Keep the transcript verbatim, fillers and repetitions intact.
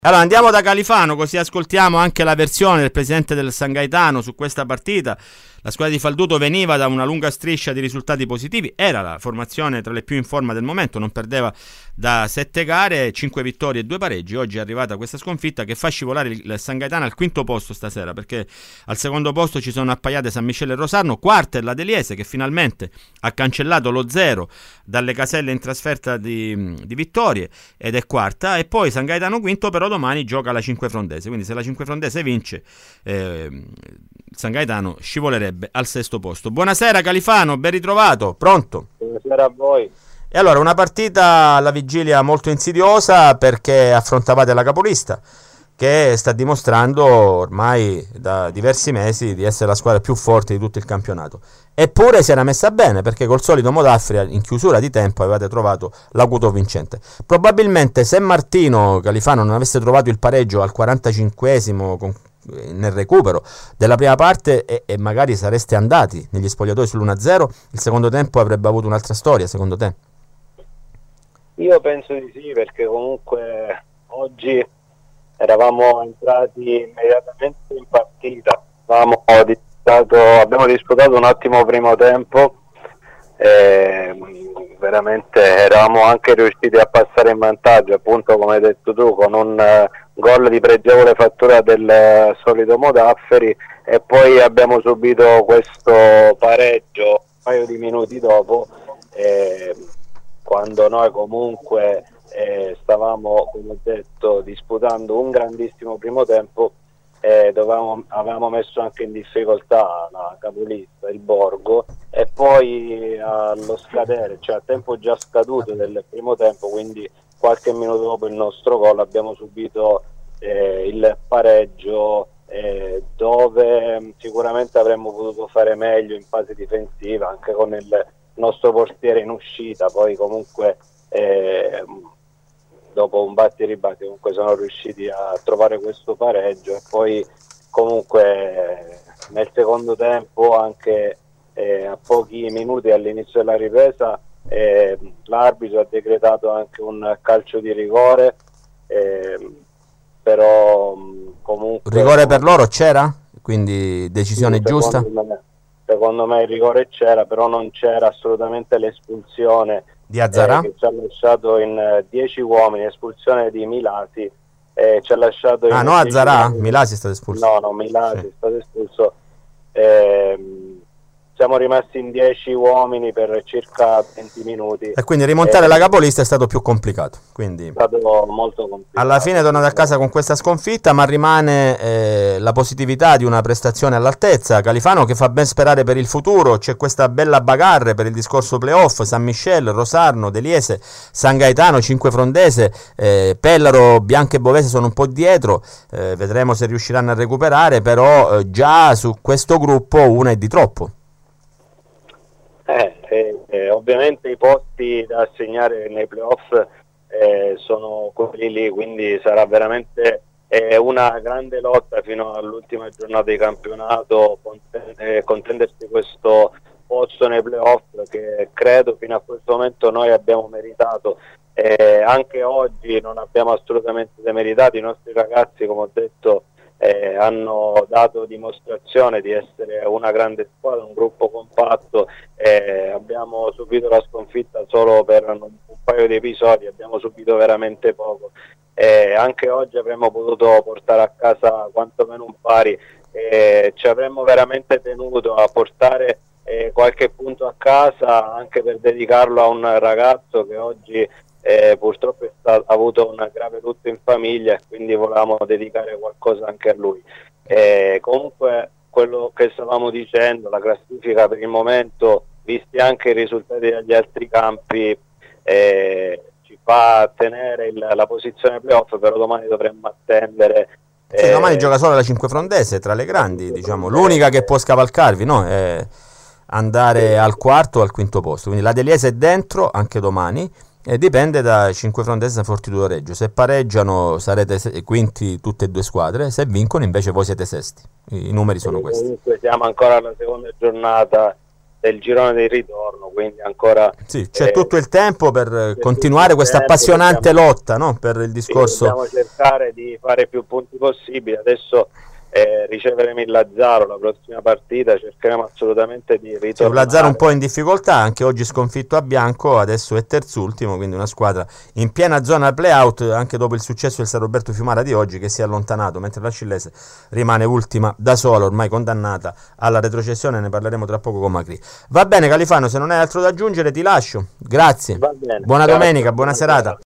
Allora andiamo da Califano, così ascoltiamo anche la versione del presidente del San Gaetano su questa partita. La squadra di Falduto veniva da una lunga striscia di risultati positivi, era la formazione tra le più in forma del momento, non perdeva da sette gare, cinque vittorie e due pareggi. Oggi è arrivata questa sconfitta che fa scivolare il San Gaetano al quinto posto stasera, perché al secondo posto ci sono appaiate San Miscela e Rosarno, quarta è la Deliese che finalmente ha cancellato lo zero dalle caselle in trasferta di, di vittorie ed è quarta, e poi San Gaetano quinto, però domani gioca la Cinque Frondese, quindi se la Cinque Frondese vince eh, San Gaetano scivolerebbe al sesto posto. Buonasera Califano, ben ritrovato, pronto? Buonasera a voi. E allora una partita alla vigilia molto insidiosa, perché affrontavate la capolista che sta dimostrando ormai da diversi mesi di essere la squadra più forte di tutto il campionato, eppure si era messa bene, perché col solito Modaffri in chiusura di tempo avevate trovato l'acuto vincente. Probabilmente se Martino Califano non avesse trovato il pareggio al quarantacinquesimo con nel recupero della prima parte e, e magari sareste andati negli spogliatoi sull'uno a zero, il secondo tempo avrebbe avuto un'altra storia, secondo te? Io penso di sì, perché comunque oggi eravamo entrati immediatamente in partita, avevamo disputato, abbiamo disputato un ottimo primo tempo e veramente eravamo anche riusciti a passare in vantaggio, appunto come hai detto tu, con un uh, gol di pregevole fattura del uh, solito Modafferi, e poi abbiamo subito questo pareggio un paio di minuti dopo, eh, quando noi comunque eh, stavamo, come ho detto, disputando un grandissimo primo tempo. Eh, dovevamo, avevamo messo anche in difficoltà la capolista, il Borgo, e poi allo scadere, cioè a tempo già scaduto del primo tempo, quindi qualche minuto dopo il nostro gol, abbiamo subito eh, il pareggio, eh, dove sicuramente avremmo potuto fare meglio in fase difensiva, anche con il nostro portiere in uscita. Poi comunque eh, dopo un batti e ribatti comunque sono riusciti a trovare questo pareggio, e poi comunque nel secondo tempo, anche eh, a pochi minuti all'inizio della ripresa, eh, l'arbitro ha decretato anche un calcio di rigore, eh, però comunque rigore per loro c'era? Quindi decisione sì, giusta? Secondo me, secondo me il rigore c'era, però non c'era assolutamente l'espulsione Di Azzarà? Eh, che ci ha lasciato in dieci uh, uomini, espulsione di Milasi, eh, ci ha lasciato in Ah no, Azzarà? uomini. Milasi è stato espulso? No, no, Milasi Sì. è stato espulso. Eh, siamo rimasti in dieci uomini per circa venti minuti. E quindi rimontare eh, la capolista è stato più complicato. Quindi è stato molto complicato. alla fine tornate a casa con questa sconfitta, ma rimane eh, la positività di una prestazione all'altezza. Califano, che fa ben sperare per il futuro. C'è questa bella bagarre per il discorso playoff: San Miscela, Rosarno, Deliese, San Gaetano, Cinque Frondese, eh, Pellaro, Bianca e Bovese sono un po' dietro, eh, vedremo se riusciranno a recuperare, però eh, già su questo gruppo una è di troppo. Eh, eh, eh, ovviamente i posti da assegnare nei playoff eh, sono quelli lì, quindi sarà veramente eh, una grande lotta fino all'ultima giornata di campionato, contend- contendersi questo posto nei playoff, che credo fino a questo momento noi abbiamo meritato. Eh, anche oggi non abbiamo assolutamente demeritato, i nostri ragazzi, come ho detto, Eh, hanno dato dimostrazione di essere una grande squadra, un gruppo compatto. Eh, abbiamo subito la sconfitta solo per un, un paio di episodi, abbiamo subito veramente poco. Eh, anche oggi avremmo potuto portare a casa quantomeno un pari, eh, ci avremmo veramente tenuto a portare eh, qualche punto a casa, anche per dedicarlo a un ragazzo che oggi Eh, purtroppo è stato, ha avuto un grave lutto in famiglia, e quindi volevamo dedicare qualcosa anche a lui. Eh, comunque quello che stavamo dicendo, la classifica per il momento, visti anche i risultati degli altri campi, eh, ci fa tenere il, la posizione playoff, però domani dovremmo attendere. Sì, eh, domani gioca solo la Cinque Frondese tra le grandi, diciamo, l'unica che può scavalcarvi, no? È andare al quarto o al quinto posto, quindi la Deliese è dentro anche domani. E dipende da Cinque Frondese e Fortitudo Reggio. Se pareggiano sarete se- quinti tutte e due squadre, se vincono invece voi siete sesti. I, i numeri sono questi. Comunque siamo ancora alla seconda giornata del girone di ritorno, quindi ancora sì, c'è eh, tutto il tempo per continuare questa tempo, appassionante dobbiamo, lotta, no? Per il discorso. sì, dobbiamo cercare di fare più punti possibili. Adesso eh, riceveremo il Lazzaro la prossima partita, cercheremo assolutamente di ritornare. Sì, un Lazzaro un po' in difficoltà, anche oggi sconfitto a Bianco, adesso è terzultimo, quindi una squadra in piena zona play-out, anche dopo il successo del San Roberto Fiumara di oggi, che si è allontanato, mentre la Scillese rimane ultima da sola, ormai condannata alla retrocessione. Ne parleremo tra poco con Macri. Va bene Califano, se non hai altro da aggiungere ti lascio, grazie, Va bene, buona ciao, domenica, buona buona serata.